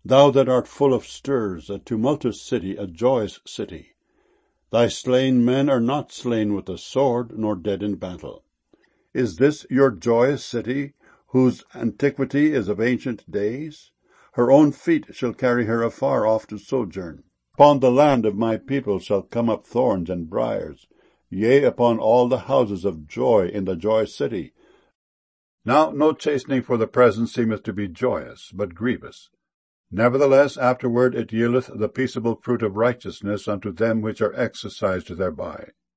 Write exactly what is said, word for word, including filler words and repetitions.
Thou that art full of stirs, a tumultuous city, a joyous city. Thy slain men are not slain with the sword, nor dead in battle. Is this your joyous city, whose antiquity is of ancient days? Her own feet shall carry her afar off to sojourn. Upon the land of my people shall come up thorns and briars, yea, upon all the houses of joy in the joyous city. Now no chastening for the present seemeth to be joyous, but grievous. Nevertheless afterward it yieldeth the peaceable fruit of righteousness unto them which are exercised thereby.